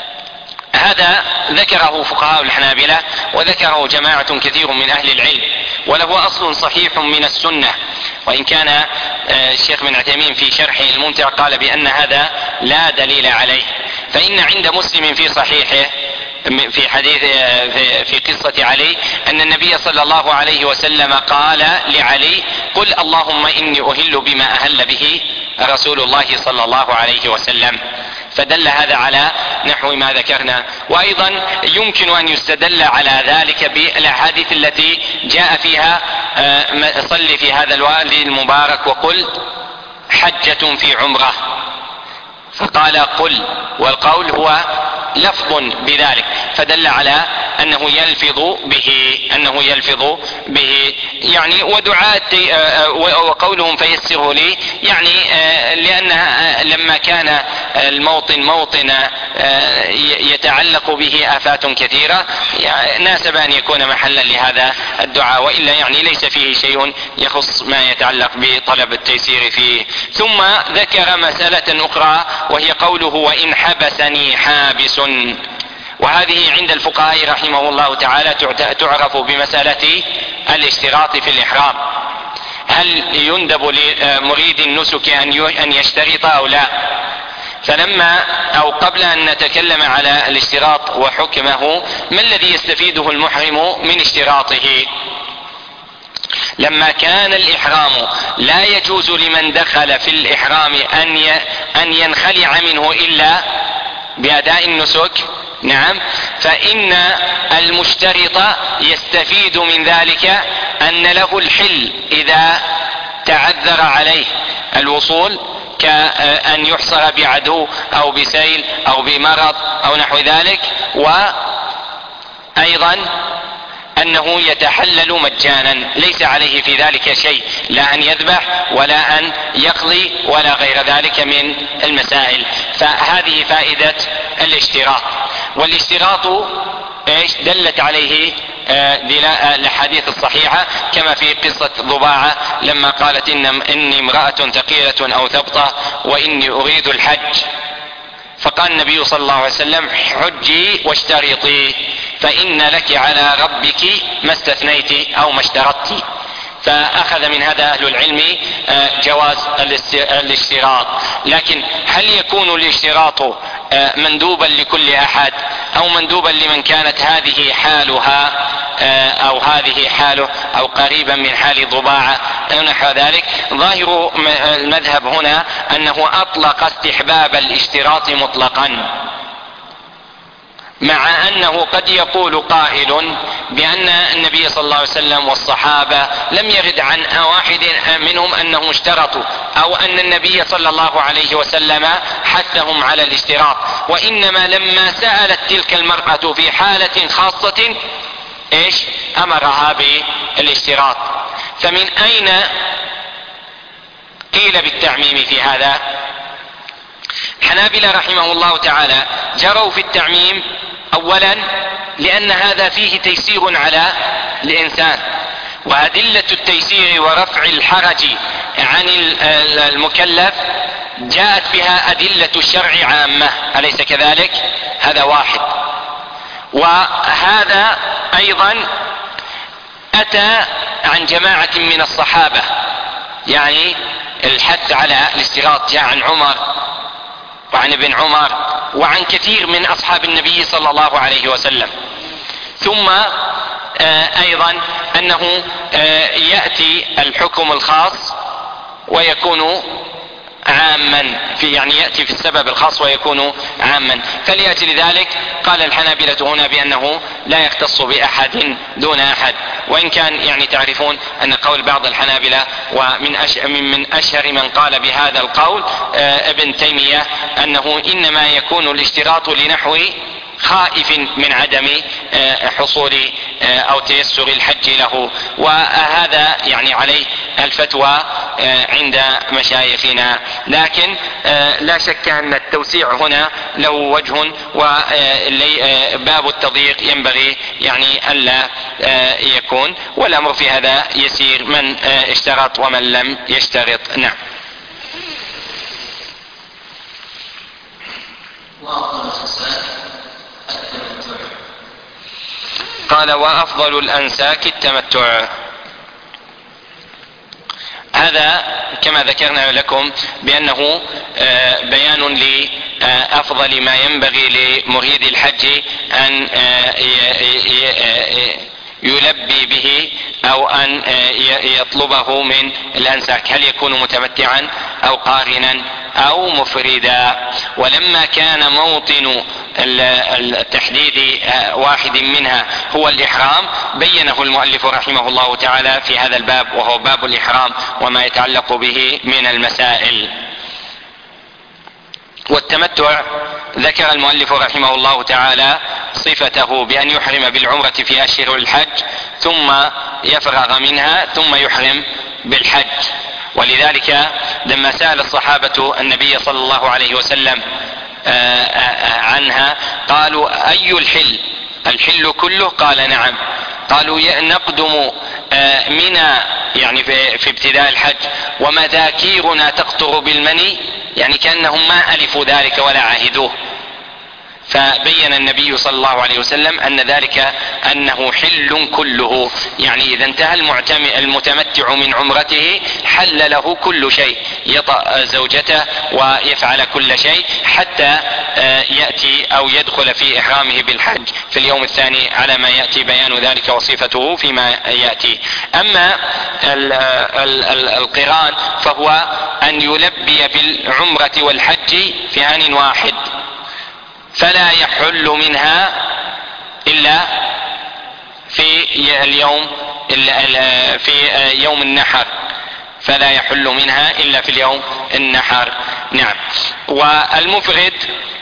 هذا ذكره فقهاء الحنابلة وذكره جماعة كثير من أهل العلم، وله أصل صحيح من السنة، وإن كان الشيخ بن عثيمين في شرحه الممتع قال بأن هذا لا دليل عليه. فإن عند مسلم في صحيحه في حديث في قصة علي أن النبي صلى الله عليه وسلم قال لعلي قل اللهم إني أهل بما أهل به رسول الله صلى الله عليه وسلم، فدل هذا على نحو ما ذكرنا. وأيضا يمكن أن يستدل على ذلك بالأحاديث التي جاء فيها صل في هذا الوادي المبارك وقل حجة في عمرة، فقال قل، والقول هو لفظ بذلك، فدل على أنه يلفظ به أنه يلفظ به يعني. ودعاء وقولهم فيسره لي يعني لأنها لما كان الموطن موطن يتعلق به آفات كثيرة ناسب أن يكون محلا لهذا الدعاء، وإلا يعني ليس فيه شيء يخص ما يتعلق بطلب التيسير فيه. ثم ذكر مسألة أخرى وهي قوله وإن حبسني حابس، وهذه عند الفقهاء رحمه الله تعالى تعرف بمسألة الاشتراط في الإحرام، هل يندب لمريد النسك أن يشترط أو لا؟ فلما أو قبل أن نتكلم على الاشتراط وحكمه، ما الذي يستفيده المحرم من اشتراطه؟ لما كان الإحرام لا يجوز لمن دخل في الإحرام أن ينخلع منه إلا بأداء النسك، نعم، فإن المشترط يستفيد من ذلك أن له الحل إذا تعذر عليه الوصول، كأن يحصر بعدو أو بسيل أو بمرض أو نحو ذلك، وأيضا أنه يتحلل مجانا ليس عليه في ذلك شيء، لا أن يذبح ولا أن يقضي ولا غير ذلك من المسائل. فهذه فائدة الاشتراط. والاشتراط ايش دلت عليه الاحاديث الصحيحة كما في قصة ضباعة لما قالت إن إني امرأة ثقيلة أو ثبطة وإني أريد الحج، فقال النبي صلى الله عليه وسلم حجي واشترطي فإن لك على ربك ما استثنيت أو ما اشترطت. فأخذ من هذا أهل العلم جواز الاشتراط. لكن هل يكون الاشتراط مندوبا لكل أحد أو مندوبا لمن كانت هذه حالها أو هذه حاله أو قريبا من حال ضباعة أو نحو ذلك؟ ظاهر المذهب هنا أنه أطلق استحباب الاشتراط مطلقا، مع أنه قد يقول قائل بأن النبي صلى الله عليه وسلم والصحابة لم يرد عن واحد منهم أنهم اشترطوا أو أن النبي صلى الله عليه وسلم حثهم على الاشتراط، وإنما لما سألت تلك المرأة في حالة خاصة إيش أمرها بالاشتراط. فمن أين قيل بالتعميم في هذا؟ الحنابلة رحمه الله تعالى جروا في التعميم اولا لان هذا فيه تيسير على الانسان، وادلة التيسير ورفع الحرج عن المكلف جاءت بها ادلة الشرع عامة، اليس كذلك؟ هذا واحد. وهذا ايضا اتى عن جماعة من الصحابة، يعني الحث على الاستغاثة جاء عن عمر وعن ابن عمر وعن كثير من اصحاب النبي صلى الله عليه وسلم. ثم ايضا انه يأتي الحكم الخاص ويكون عاما في، يعني يأتي في السبب الخاص ويكون عاما، فليأتي لذلك قال الحنابلة هنا بأنه لا يختص بأحد دون أحد. وإن كان يعني تعرفون أن قول بعض الحنابلة ومن أشهر من أشهر من قال بهذا القول ابن تيمية أنه إنما يكون الاشتراط لنحو خائف من عدم حصول او تيسر الحج له، وهذا يعني عليه الفتوى عند مشايخنا. لكن لا شك ان التوسيع هنا له وجه، وباب التضييق ينبغي يعني الا يكون، والامر في هذا يسير من اشترط ومن لم يشترط. نعم. قال وافضل الانساك التمتع. هذا كما ذكرنا لكم بانه بيان لافضل ما ينبغي لمريد الحج ان يلبي به او ان يطلبه من الانساك، هل يكون متمتعا او قارنا او مفردا. ولما كان موطن التحديد واحد منها هو الإحرام بينه المؤلف رحمه الله تعالى في هذا الباب، وهو باب الإحرام وما يتعلق به من المسائل. والتمتع ذكر المؤلف رحمه الله تعالى صفته بأن يحرم بالعمرة في أشهر الحج ثم يفرغ منها ثم يحرم بالحج. ولذلك لما سأل الصحابة النبي صلى الله عليه وسلم عنها قالوا أي الحل؟ الحل كله؟ قال نعم. قالوا نقدم منا يعني في ابتداء الحج ومذاكيرنا تقطر بالمني، يعني كأنهم ما ألفوا ذلك ولا عهدوه. فبين النبي صلى الله عليه وسلم أن ذلك أنه حل كله، يعني إذا انتهى المتمتع من عمرته حل له كل شيء، يطأ زوجته ويفعل كل شيء حتى يأتي أو يدخل في إحرامه بالحج في اليوم الثاني على ما يأتي بيان ذلك وصفته فيما يأتي. أما القران فهو أن يلبي بالعمرة والحج في آن واحد، فلا يحل منها إلا في اليوم في يوم النحر، فلا يحل منها إلا في اليوم النحر. نعم. والمفرد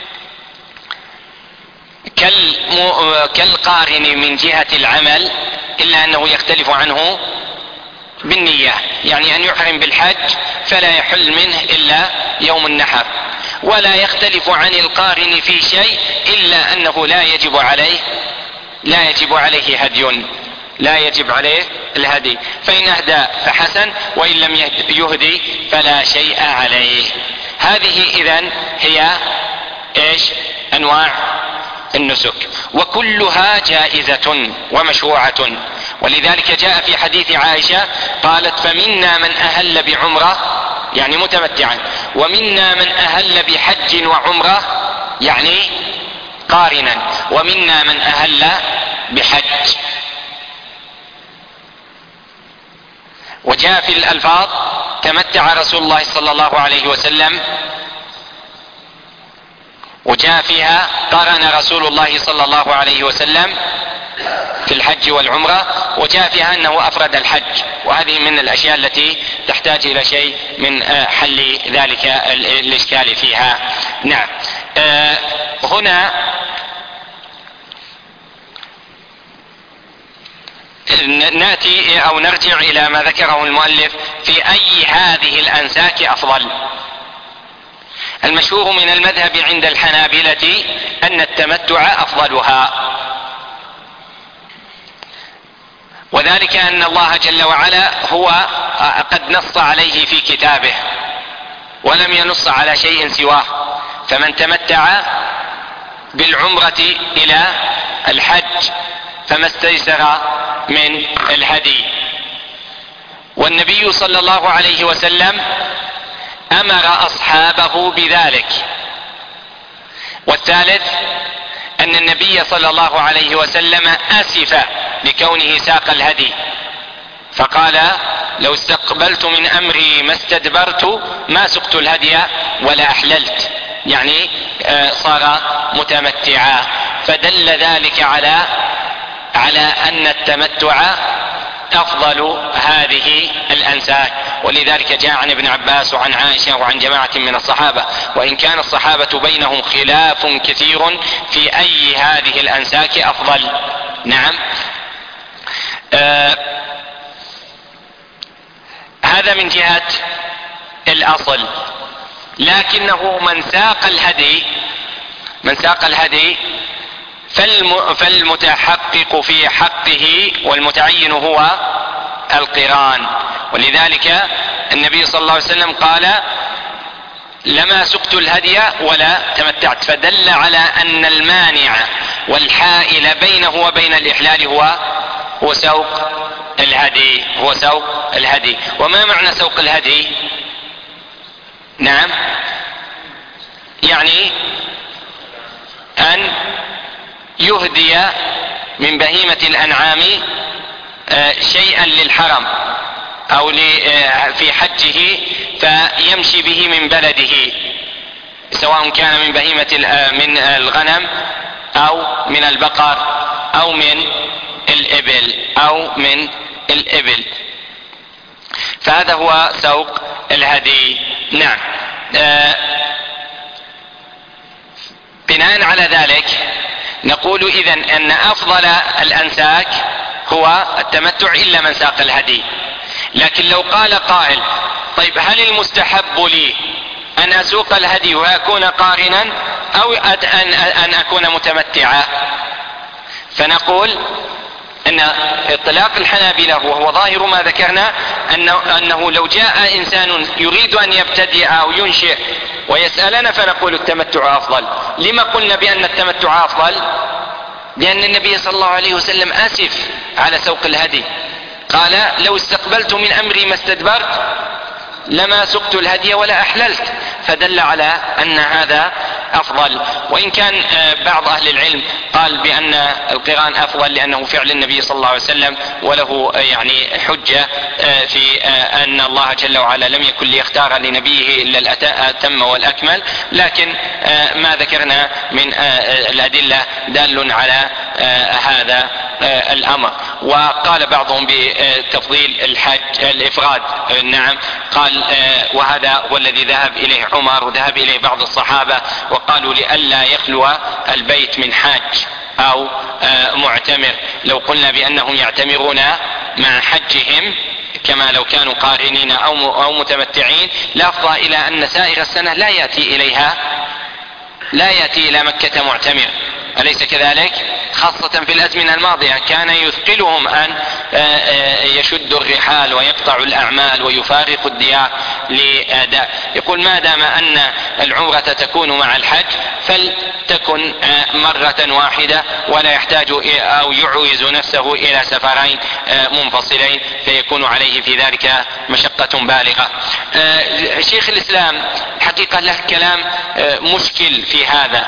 كالقارن من جهة العمل، إلا أنه يختلف عنه بالنية، يعني أن يحرم بالحج فلا يحل منه إلا يوم النحر، ولا يختلف عن القارن في شيء إلا أنه لا يجب عليه لا يجب عليه هدي، لا يجب عليه الهدي، فإن أهدى فحسن وإن لم يهدي فلا شيء عليه. هذه إذن هي إيش؟ أنواع النسك، وكلها جائزة ومشروعة. ولذلك جاء في حديث عائشة قالت فمنا من أهل بعمرة يعني متمتعا، ومنا من أهل بحج وعمرة يعني قارنا، ومنا من أهل بحج. وجاء في الألفاظ تمتع رسول الله صلى الله عليه وسلم، وجاء فيها قارن رسول الله صلى الله عليه وسلم في الحج والعمرة، وجاء فيها أنه أفرد الحج. وهذه من الأشياء التي تحتاج إلى شيء من حل ذلك الإشكال فيها. نعم. هنا نأتي أو نرجع إلى ما ذكره المؤلف في أي هذه الأنساك أفضل. المشهور من المذهب عند الحنابلة أن التمتع أفضلها، وذلك أن الله جل وعلا هو قد نص عليه في كتابه ولم ينص على شيء سواه، فمن تمتع بالعمرة إلى الحج فما استيسر من الهدي. والنبي صلى الله عليه وسلم أمر أصحابه بذلك. والثالث أن النبي صلى الله عليه وسلم أسف لكونه ساق الهدي، فقال: لو استقبلت من أمري ما استدبرت ما سقت الهدي ولا أحللت، يعني صار متمتعا. فدل ذلك على على أن التمتع أفضل هذه الأنساك، ولذلك جاء عن ابن عباس وعن عائشة وعن جماعة من الصحابة، وإن كان الصحابة بينهم خلاف كثير في أي هذه الأنساك أفضل. نعم. آه هذا من جهة الأصل، لكنه من ساق الهدي من ساق الهدي فالمتحقق في حقه والمتعين هو القران. ولذلك النبي صلى الله عليه وسلم قال: لما سقت الهدي ولا تمتعت، فدل على أن المانع والحائل بينه وبين الإحلال هو هو سوق الهدي هو سوق الهدي. وما معنى سوق الهدي؟ نعم، يعني أن يهدي من بهيمة الأنعام شيئا للحرم أو في حجه فيمشي به من بلده، سواء كان من بهيمة من الغنم أو من البقر أو من الإبل أو من الإبل فهذا هو سوق الهدي. نعم. بناء على ذلك نقول إذن أن أفضل الأنساك هو التمتع إلا من ساق الهدي. لكن لو قال قائل: طيب هل المستحب لي أن أسوق الهدي وأكون قارنا أو أن أكون متمتعا؟ فنقول أن إطلاق الحنابلة وهو ظاهر ما ذكرنا أنه, أنه لو جاء إنسان يريد أن يبتدئ أو ينشئ ويسألنا فنقول التمتع أفضل. لما قلنا بأن التمتع أفضل؟ لأن النبي صلى الله عليه وسلم أسف على سوق الهدي، قال: لو استقبلت من أمري ما استدبرت لما سقت الهدي ولا أحللت، فدل على أن هذا أفضل. وإن كان بعض أهل العلم قال بأن القران أفضل لأنه فعل النبي صلى الله عليه وسلم، وله يعني حجة في أن الله جل وعلا لم يكن ليختار لنبيه إلا الأتم والأكمل، لكن ما ذكرنا من الأدلة دال على هذا الأمر. وقال بعضهم بتفضيل الحج الإفراد. نعم، قال وهذا هو الذي ذهب إليه عمر وذهب إليه بعض الصحابة، وقالوا لئلا يخلو البيت من حاج أو معتمر. لو قلنا بأنهم يعتمرون مع حجهم كما لو كانوا قارنين أو متمتعين لأفضى إلى أن سائر السنة لا يأتي إليها لا يأتي إلى مكة معتمر، أليس كذلك؟ خاصة في الأزمنة الماضية كان يثقلهم أن يشدوا الرحال ويقطعوا الأعمال ويفارقوا الديار لأداء. يقول: ما دام أن العمرة تكون مع الحج فلتكن مرة واحدة ولا يحتاج أو يعوز نفسه إلى سفرين منفصلين فيكون عليه في ذلك مشقة بالغة. شيخ الإسلام حقيقة له كلام مشكل في هذا،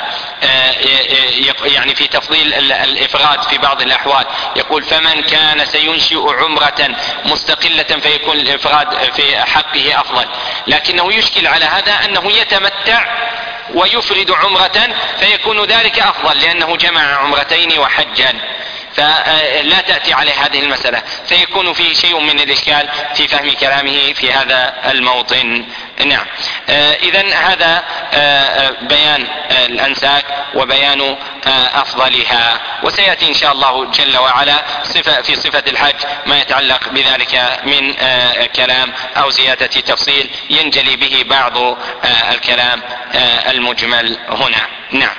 يعني في تفضيل الإفراد في بعض الأحوال. يقول: فمن كان سينشئ عمرة مستقلة فيكون الإفراد في حقه أفضل، لكنه يشكل على هذا أنه يتمتع ويفرد عمرة فيكون ذلك أفضل لأنه جمع عمرتين وحجا. فلا تأتي عليه هذه المسألة، فيكون فيه شيء من الإشكال في فهم كلامه في هذا الموطن. نعم. إذن هذا بيان الأنساك وبيان أفضلها، وسيأتي إن شاء الله جل وعلا صفة في صفة الحج ما يتعلق بذلك من كلام أو زيادة تفصيل ينجلي به بعض الكلام المجمل هنا. نعم.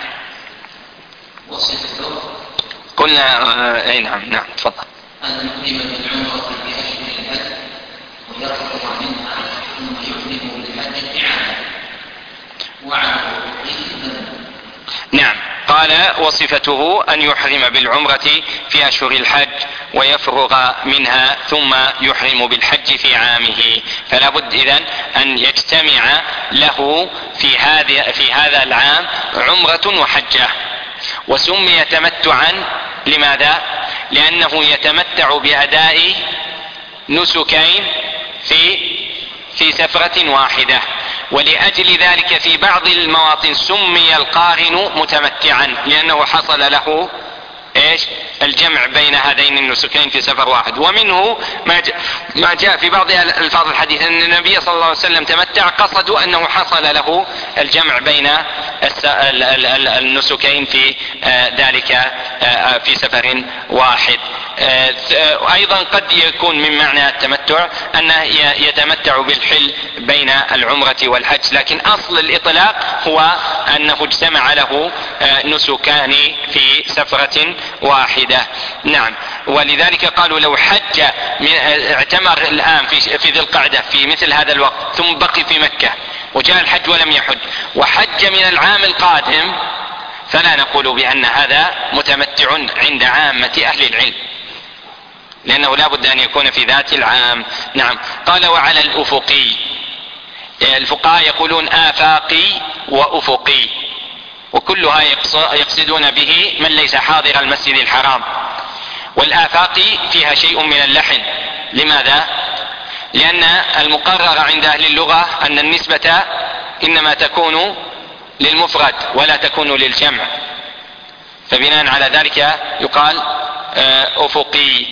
قلنا أي نعم. نعم تفضل. أن يقيم بالعمرة في أشهر الحج ويرفع منها ثم يحرم بالحج في عام وعام. نعم. قال وصفته أن يحرم بالعمرة في أشهر الحج ويفرغ منها ثم يحرم بالحج في عامه، فلا بد إذن أن يجتمع له في هذا في هذا العام عمرة وحجة. وسمي تمتعا لماذا؟ لأنه يتمتع بأداء نسكين في في سفرة واحدة، ولأجل ذلك في بعض المواطن سمي القارن متمتعا لأنه حصل له ايش؟ الجمع بين هذين النسكين في سفر واحد. ومنه ما جاء, ما جاء في بعض الفاظ الحديث ان النبي صلى الله عليه وسلم تمتع قصدوا انه حصل له الجمع بين النسكين في ذلك في سفر واحد. ايضا قد يكون من معنى التمتع انه يتمتع بالحل بين العمرة والحج، لكن اصل الاطلاق هو انه اجتمع له نسكان في سفرة واحدة. نعم. ولذلك قالوا لو حج اعتمر الآن في ذي القعدة في مثل هذا الوقت ثم بقي في مكة وجاء الحج ولم يحج وحج من العام القادم فلا نقول بأن هذا متمتع عند عامة أهل العلم، لأنه لا بد أن يكون في ذات العام. نعم. قال وعلى الأفقي، الفقهاء يقولون آفاقي وأفقي، وكلها يقصدون به من ليس حاضر المسجد الحرام. والآفاقي فيها شيء من اللحن. لماذا؟ لأن المقرر عند أهل اللغة أن النسبة إنما تكون للمفرد ولا تكون للجمع، فبناء على ذلك يقال أفقي.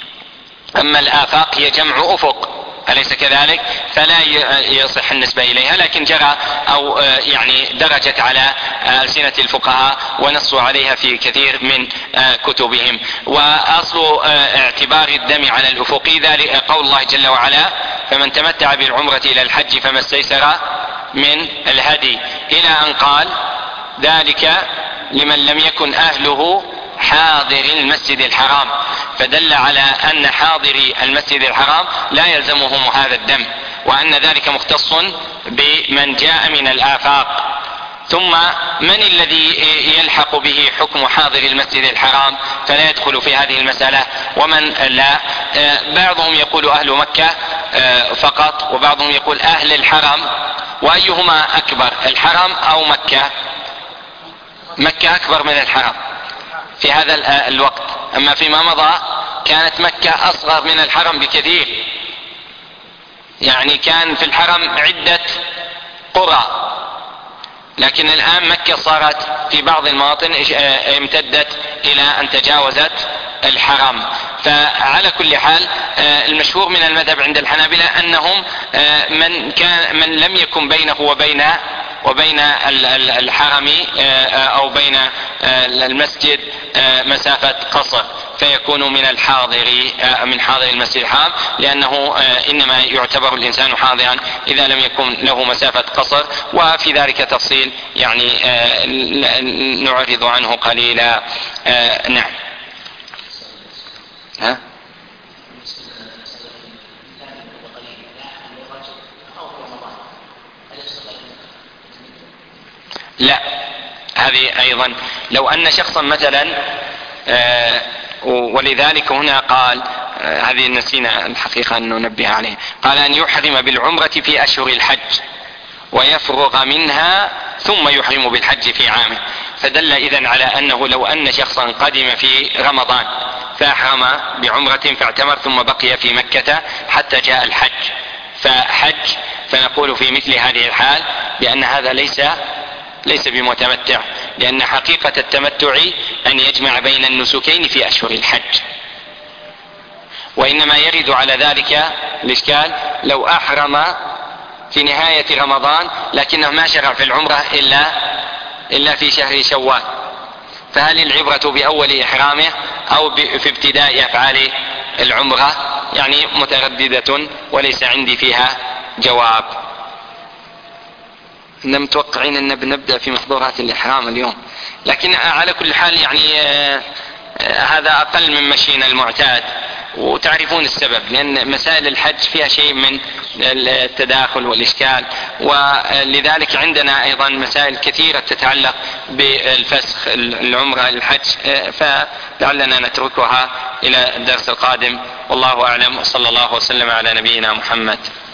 أما الآفاق هي جمع أفق، أليس كذلك؟ فلا يصح النسبة إليها، لكن جرى أو يعني درجت على ألسنة الفقهاء ونصوا عليها في كثير من كتبهم. وأصل اعتبار الدم على الأفق ذلك قول الله جل وعلا فمن تمتع بالعمرة إلى الحج فما استيسر من الهدي، إلى أن قال ذلك لمن لم يكن أهله حاضر المسجد الحرام، فدل على أن حاضري المسجد الحرام لا يلزمهم هذا الدم، وأن ذلك مختص بمن جاء من الآفاق. ثم من الذي يلحق به حكم حاضر المسجد الحرام فلا يدخل في هذه المسألة ومن لا؟ بعضهم يقول أهل مكة فقط، وبعضهم يقول أهل الحرم. وأيهما أكبر، الحرم أو مكة؟ مكة أكبر من الحرم في هذا الوقت، أما فيما مضى كانت مكة أصغر من الحرم بكثير، يعني كان في الحرم عدة قرى، لكن الآن مكة صارت في بعض المواطن امتدت إلى أن تجاوزت الحرم. فعلى كل حال المشهور من المذهب عند الحنابلة أنهم من كان من لم يكن بينه وبين وبين الحرم أو بين المسجد مسافة قصر فيكون من الحاضر من حاضر المسجد الحرام، لأنه إنما يعتبر الإنسان حاضرا إذا لم يكن له مسافة قصر. وفي ذلك تفصيل يعني نعرض عنه قليلا. نعم. ها؟ لا، هذه أيضا لو أن شخصا مثلا آه ولذلك هنا قال آه هذه نسينا الحقيقة أن ننبه عليه، قال أن يحرم بالعمرة في أشهر الحج ويفرغ منها ثم يحرم بالحج في عامه، فدل إذن على أنه لو أن شخصا قدم في رمضان فأحرم بعمرة فاعتمر ثم بقي في مكة حتى جاء الحج فحج، فنقول في مثل هذه الحال بأن هذا ليس ليس بمتمتع، لأن حقيقة التمتع أن يجمع بين النسكين في أشهر الحج، وإنما يرد على ذلك الإشكال لو أحرم في نهاية رمضان لكنه ما شرع في العمرة إلا إلا في شهر شوال، فهل العبرة بأول إحرامه أو في ابتداء أفعال العمرة؟ يعني مترددة وليس عندي فيها جواب. إننا متوقعين أن بنبدأ في محظورات الإحرام اليوم، لكن على كل حال يعني آه هذا أقل من مشينا المعتاد، وتعرفون السبب، لأن مسائل الحج فيها شيء من التداخل والإشكال، ولذلك عندنا أيضا مسائل كثيرة تتعلق بالفسخ العمرة الحج، فلعلنا نتركها إلى الدرس القادم، والله أعلم، وصلى الله وسلم على نبينا محمد.